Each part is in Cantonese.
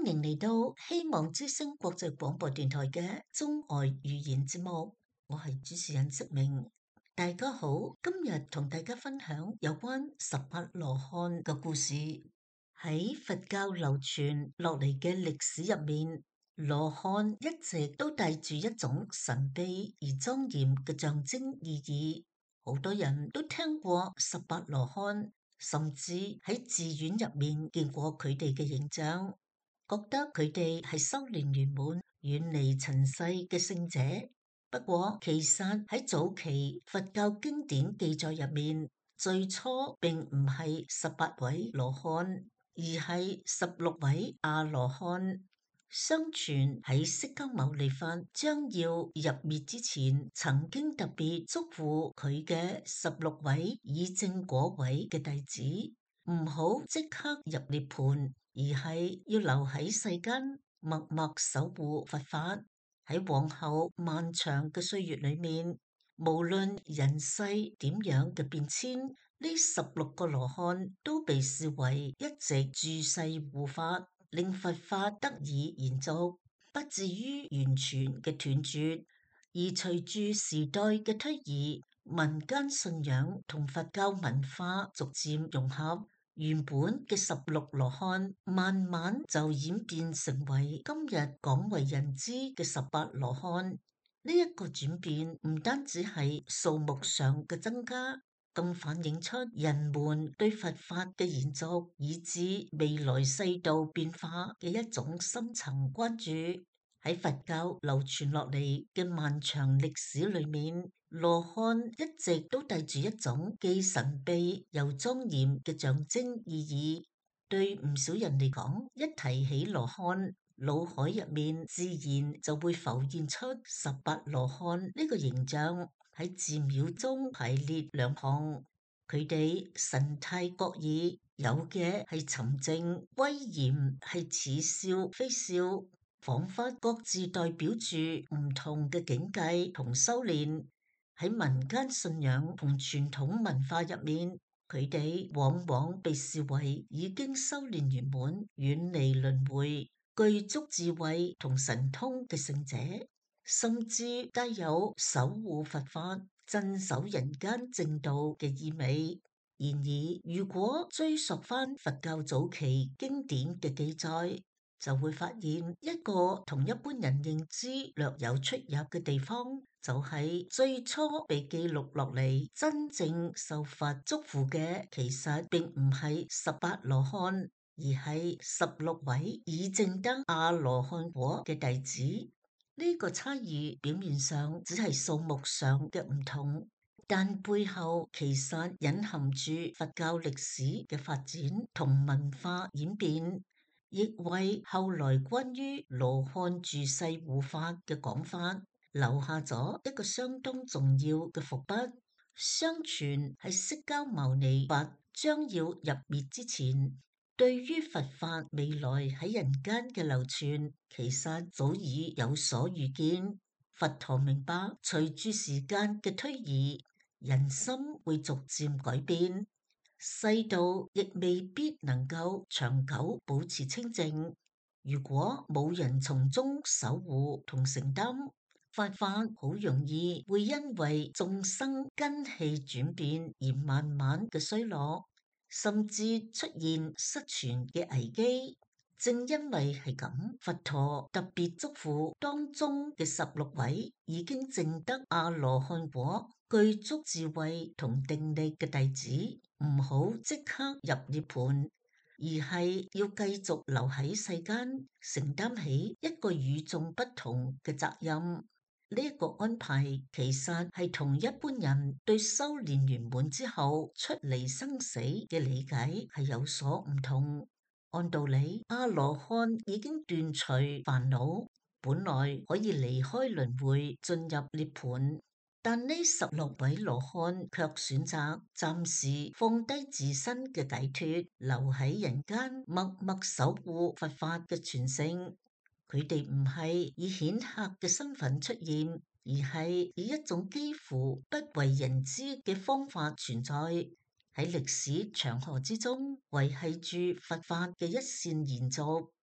歡迎嚟到希望之聲國際廣播電台嘅中外語言節目，我係主持人釋明。大家好，今日同大家分享有關18羅漢嘅故事。喺佛教流傳落嚟嘅歷史入面，羅漢一直都帶住一種神秘而莊嚴嘅象徵意義。好多人都聽過18羅漢，甚至喺寺院入面見過佢哋嘅形象，覺得佢哋係修煉圓滿、遠離塵世嘅聖者。不過，其實喺早期佛教經典記載入面，最初並唔係18位羅漢，而係16位阿羅漢。相傳喺釋迦牟尼佛將要入滅之前，曾經特別囑咐佢嘅16位已證果位嘅弟子，唔好即刻入涅槃，而係要留喺世間默默守護佛法。喺往後漫長嘅歲月裏面，無論人世點樣嘅變遷，呢16個羅漢都被視為一直住世護法，令佛法得以延續，不至於完全嘅斷絕。而隨住時代嘅推移，民間信仰同佛教文化逐漸融合，原本嘅16羅漢慢慢就演變成為今日廣為人知嘅18羅漢。呢一個轉變唔單止係數目上嘅增加，更反映出人們對佛法嘅延續以至未來世道變化嘅一種深層關注。喺佛教流傳落嚟嘅漫長歷史裏面，羅漢一直都帶住一種既神秘又莊嚴嘅象徵意義。對唔少人嚟講，一提起羅漢，腦海入面自然就會浮現出18羅漢呢個形象，喺寺廟中排列兩旁。佢哋神態各異，有嘅係沉靜威嚴，係似笑非笑，仿佛各自代表住唔同嘅境界同修煉。喺民間信仰同傳統文化入面，佢哋往往被視為已經修煉圓滿、遠離輪迴、具足智慧同神通嘅聖者，甚至帶有守護佛法、鎮守人間正道嘅意味。然而，如果追溯翻佛教早期經典嘅記載，就會發現一個同一般人認知略有出入嘅地方，就係最初被記錄落嚟真正受佛囑咐嘅，其實並唔係18羅漢，而係16位已證得阿羅漢果嘅弟子。呢個差異表面上只係數目上嘅唔同，但背後其實隱含住佛教歷史嘅發展同文化演變，亦為後來關於羅漢住世護法嘅講法留下咗一個相當重要嘅伏筆。相傳喺釋迦牟尼佛將要入滅之前，對於佛法未來喺人間嘅流傳，其實早已有所預見。佛陀明白，隨住時間嘅推移，人心會逐漸改變，世道亦未必能夠長久保持清淨。如果冇人從中守護同承擔，佛法好容易會因為眾生根器轉變而慢慢嘅衰落，甚至出現失傳嘅危機。正因為係咁，佛陀特別囑咐當中嘅16位已經證得阿羅漢果、具足智慧同定力嘅弟子，唔好即刻入涅槃，而係要繼續留喺世間，承擔起一個與眾不同嘅責任。呢一個安排其實係同一般人對修煉圓滿之後出離生死嘅理解係有所唔同。按道理，阿羅漢已經斷除煩惱，本來可以離開輪迴進入涅槃，但呢16位羅漢卻選擇暫時放低自身嘅解脫，留喺人間默默守護佛法嘅傳承。佢哋唔係以顯赫嘅身份出現，而係以一種幾乎不為人知嘅方法存在，喺歷史長河之中維繫住佛法嘅一線延續。呢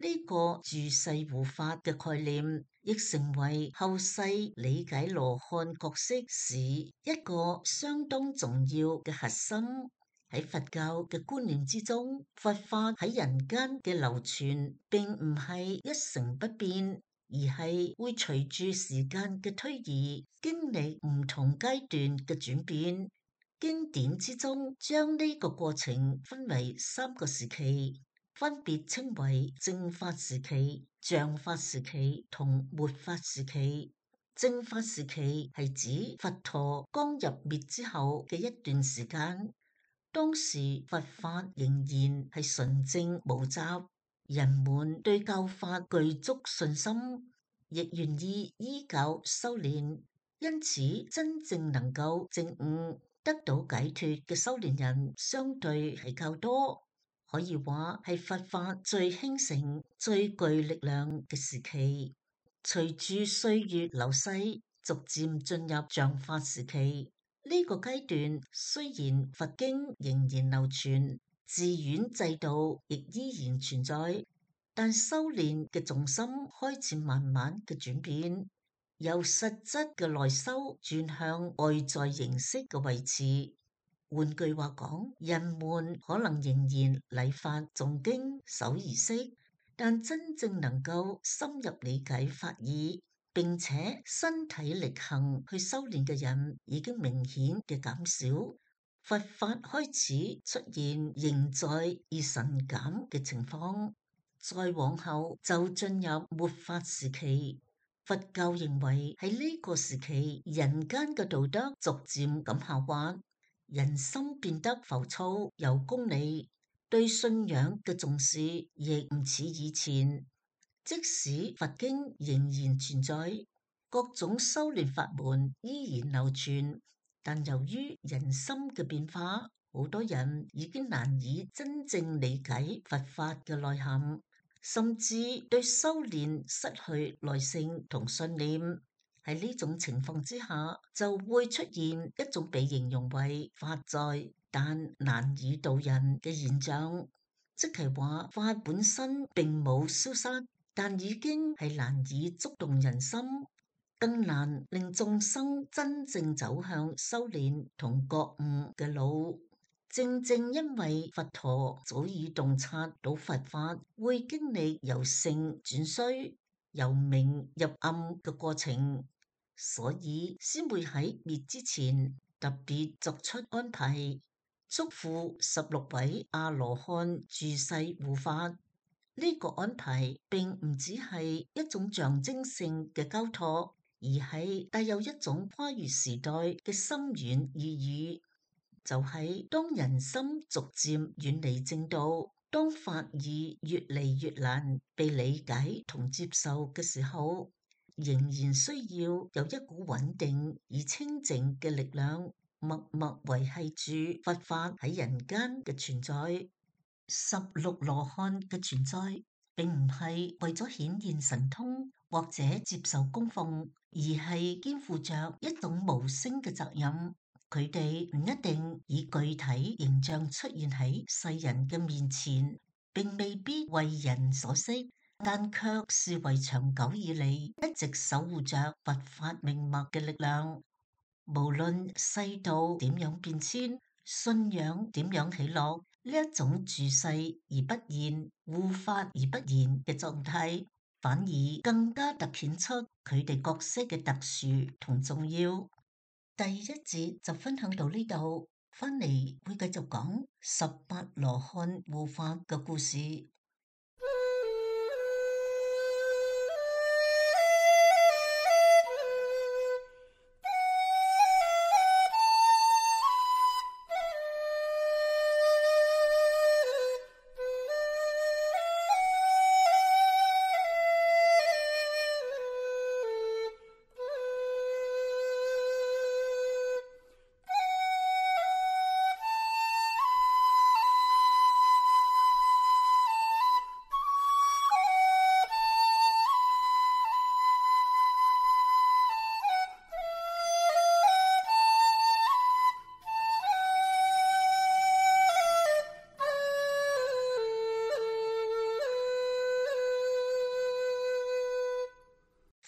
呢個住世護法嘅概念，亦成為後世理解羅漢角色時一個相當重要嘅核心。喺佛教嘅觀念之中，佛法喺人間嘅流傳並唔係一成不變，而係會隨住時間嘅推移，經歷唔同階段嘅轉變。經典之中將呢個過程分為3個時期，分別稱為正法時期、像法時期同末法時期。正法時期係指佛陀剛入滅之後嘅一段時間，當時佛法仍然係純正無雜，人們對教法具足信心，亦願意依教修煉，因此真正能夠證悟得到解脫嘅修煉人相對係較多，可以話係佛法最興盛、最具力量嘅時期。隨住歲月流逝，逐漸進入像法時期。呢個階段雖然佛經仍然流傳，寺院制度亦依然存在，但修煉嘅重心開始慢慢嘅轉變。由實質嘅內修轉向外在形式嘅維持。換句話講，人們可能仍然禮法誦經守儀式，但真正能夠深入理解法義，並且身體力行去修煉嘅人已經明顯嘅減少。佛法開始出現形在而神減嘅情況，再往後就進入末法時期。佛教認為喺呢個時期，人間嘅道德逐漸咁下滑，人心變得浮躁有功利，對信仰嘅重視亦唔似以前。即使佛經仍然存在，各種修煉法門依然流傳，但由於人心嘅變化，好多人已經難以真正理解佛法嘅內涵。甚至對修煉失去耐性同信念。喺呢種情況之下，就會出現一種被形容為法在但難以度人嘅現象，即係話法本身並冇消失，但已經係難以觸動人心，更難令眾生真正走向修煉同覺悟嘅路。正正因為佛陀早已洞察到佛法會經歷由盛轉衰、由明入暗嘅過程，所以先會喺滅之前特別作出安排，囑咐16位阿羅漢住世護法。呢個安排並唔只係一種象徵性嘅交託，而係帶有一種跨越時代嘅深遠意義。就係當人心逐漸遠離正道，當法義越嚟越難被理解同接受嘅時候，仍然需要有一股穩定而清淨嘅力量，默默維繫住佛法喺人間嘅存在。16羅漢嘅存在，並唔係為咗顯現神通或者接受供奉，而係肩負着一種無聲嘅責任。佢哋唔一定以具體形象出現喺世人嘅面前，並未必為人所識，但卻是為長久以嚟一直守護着佛法命脈嘅力量。無論世道點樣變遷，信仰點樣起落，呢一種住世而不現、護法而不言嘅狀態，反而更加突顯出佢哋角色嘅特殊同重要。第一節就分享到呢度，返嚟會繼續講18羅漢護法嘅故事。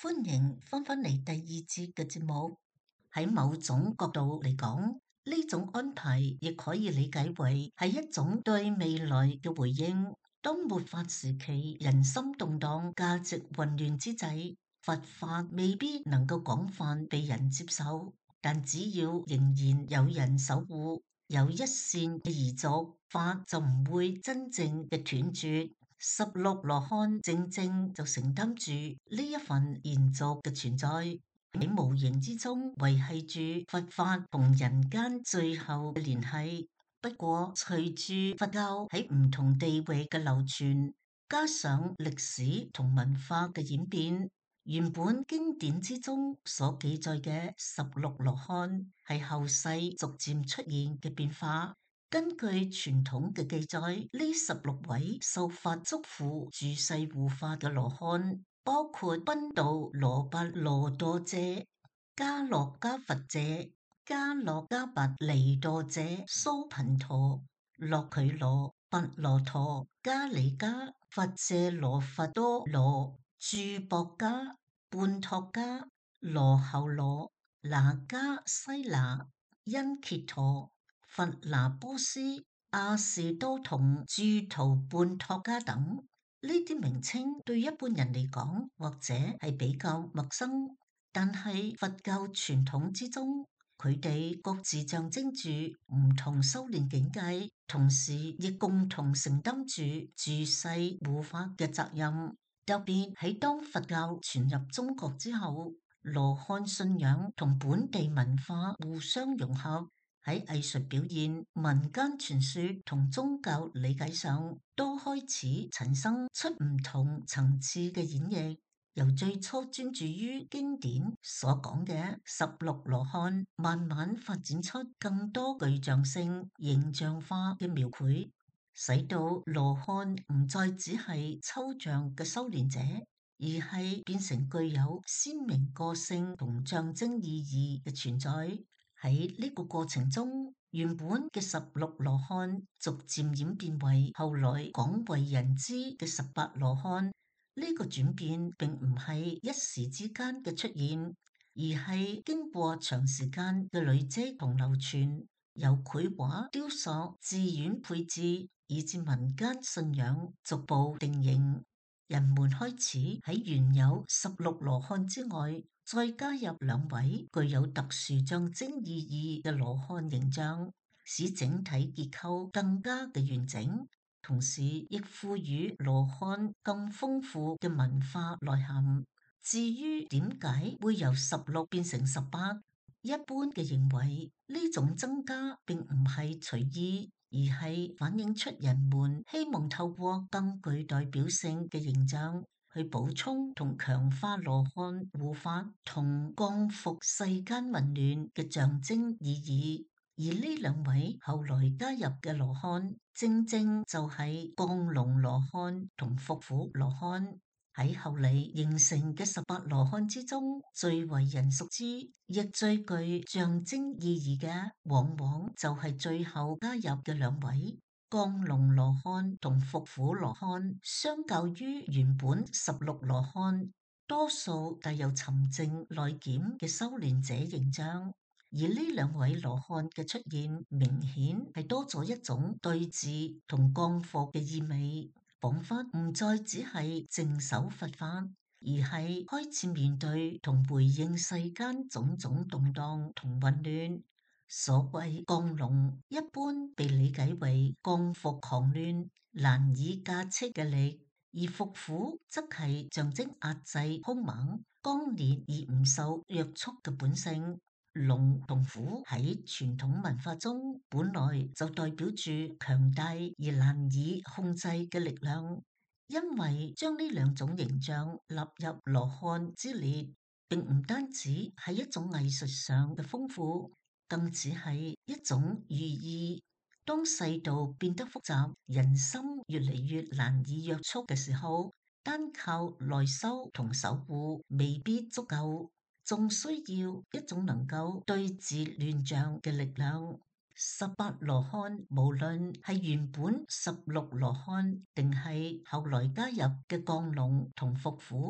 歡迎翻返嚟第二節嘅節目。喺某種角度嚟講，呢種安排亦可以理解為係一種對未來嘅回應。當末法時期人心動盪、價值混亂之際，佛法未必能夠廣泛被人接受，但只要仍然有人守護，有一線嘅延續，法就唔會真正嘅斷絕。十六羅漢正正就承擔住呢一份延續嘅存在，喺無形之中維繫住佛法同人間最後嘅聯繫。不過，隨住佛教喺唔同地位嘅流傳，加上歷史同文化嘅演變，原本經典之中所記載嘅十六羅漢係後世逐漸出現嘅變化。根據傳統嘅記載，呢16位受法囑咐住世護法嘅羅漢，包括賓道羅跋羅多謝、迦洛迦佛謝、迦洛迦跋離多謝、蘇頻陀、洛俱羅、跋羅陀、迦梨迦、佛謝羅佛多羅、住博迦、半托迦、羅睺羅、那迦西那、因羯陀、佛那波斯、阿士多同住圖半托迦等，呢啲名稱對一般人嚟講或者係比較陌生，但係佛教傳統之中，佢哋各自象徵住唔同修煉境界，同時亦共同承擔住住世護法嘅責任。特別喺當佛教傳入中國之後，羅漢信仰同本地文化互相融合。喺藝術表現、民間傳說同宗教理解上，都開始產生出唔同層次嘅演繹。由最初專注於經典所講嘅16羅漢，慢慢發展出更多具象性、形象化嘅描繪，使到羅漢唔再只係抽象嘅修煉者，而係變成具有鮮明個性同象徵意義嘅存在。喺呢個過程中，原本嘅16羅漢逐漸演變為後來廣為人知嘅18羅漢。呢個轉變並唔係一時之間嘅出現，而係經過長時間嘅累積同流傳，由繪畫、雕塑、寺院配置，以至民間信仰逐步定型。人們開始喺原有16羅漢之外，再加入2位具有特殊象徵意義嘅羅漢形象，使整體結構更加嘅完整，同時亦賦予羅漢更豐富嘅文化內涵。至於點解會由16變成18，一般嘅認為呢種增加並唔係隨意，而係反映出人們希望透過更具代表性嘅形象去補充同強化羅漢護法同降伏世間混亂嘅象徵意義。而呢2位後來加入嘅羅漢，正正就係降龍羅漢同伏虎羅漢。喺後嚟形成嘅18羅漢之中，最為人熟知，亦最具象徵意義嘅，往往就係最後加入嘅2位降龍羅漢同伏虎羅漢。相較於原本16羅漢，多數帶有沉靜內檢嘅修煉者形象，而呢2位羅漢嘅出現，明顯係多咗一種對峙同降伏嘅意味。仿佛唔再只係靜守佛法，而係開始面對同回應世間種種動盪同混亂。所謂降龍，一般被理解為降伏狂亂、難以駕斥嘅力；而伏虎則係象徵壓制、兇猛、剛烈而唔受約束嘅本性。龍同虎喺傳統文化中本來就代表住強大而難以控制嘅力量，因為將呢2種形象納入羅漢之列，並唔單止係一種藝術上嘅豐富，更只係一種寓意。當世道變得複雜，人心越嚟越難以約束嘅時候，單靠內修同守護未必足夠，仲需要一種能夠對治亂象嘅力量。18羅漢無論係原本16羅漢，定係後來加入嘅降龍同伏虎，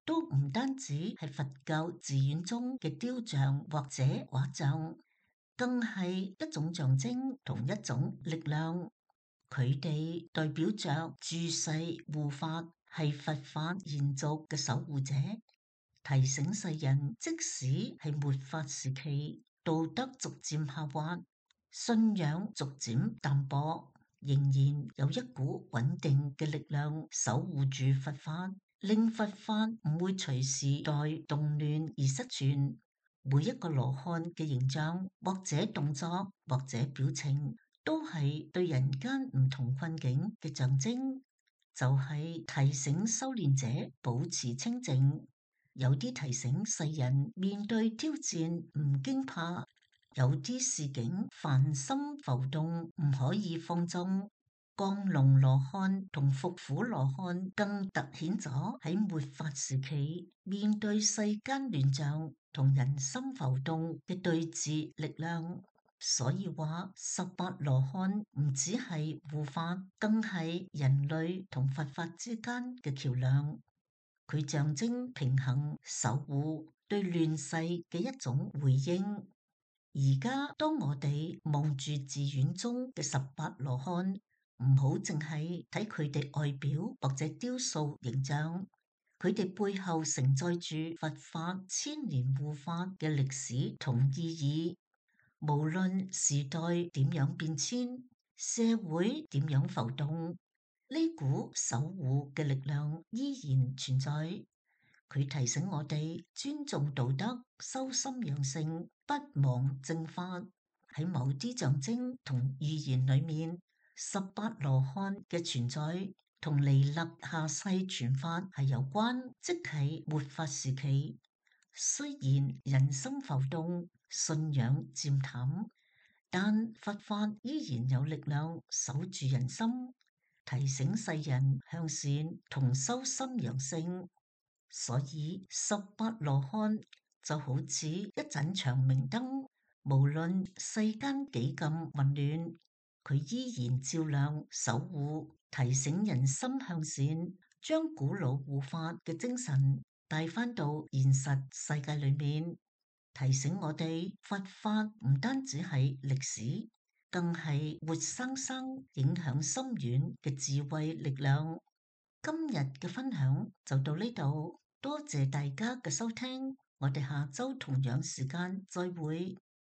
都唔單止係佛教寺院中嘅雕像或者畫像，更係一種象徵同一種力量。佢哋代表着住世護法，係佛法延續嘅守護者，提醒世人，即使係末法時期，道德逐漸下滑，信仰逐漸淡薄，仍然有一股穩定嘅力量守護住佛法，令佛法唔會隨時代動亂而失傳。每一個羅漢嘅形象，或者動作，或者表情，都係對人間唔同困境嘅象徵，就係提醒修煉者保持清靜。有啲提醒世人面對挑戰唔驚怕，有啲事境煩心浮動唔可以放縱。降龍羅漢同伏虎羅漢更凸顯咗喺末法時期面對世間亂象同人心浮動嘅對峙力量。所以話18羅漢唔只係護法，更係人類同佛法之間嘅橋樑。佢象徵平衡守護對亂世嘅一種回應。而家當我哋望住寺院中嘅18羅漢，唔好淨係睇佢哋外表或者雕塑形象，佢哋背後承載住佛法千年護法嘅歷史同意義。無論時代點樣變遷，社會點樣浮動，呢股守護嘅力量依然存在。佢提醒我哋尊重道德、修心養性、不忘正法。喺某啲象徵同預言裏面，18羅漢嘅存在同彌勒下世傳法係有關，即係末法時期。雖然人心浮動，信仰漸淡，但佛法依然有力量守住人心，提醒世人向善同修心養性。所以18羅漢就好似一盞長明燈，無論世間幾咁混亂，佢依然照亮守護，提醒人心向善，將古老護法嘅精神帶返到現實世界裏面，提醒我哋佛法唔單止係歷史，更係活生生影響深遠嘅智慧力量。今日嘅分享就到呢度，多謝大家嘅收聽，我哋下周同樣時間再會。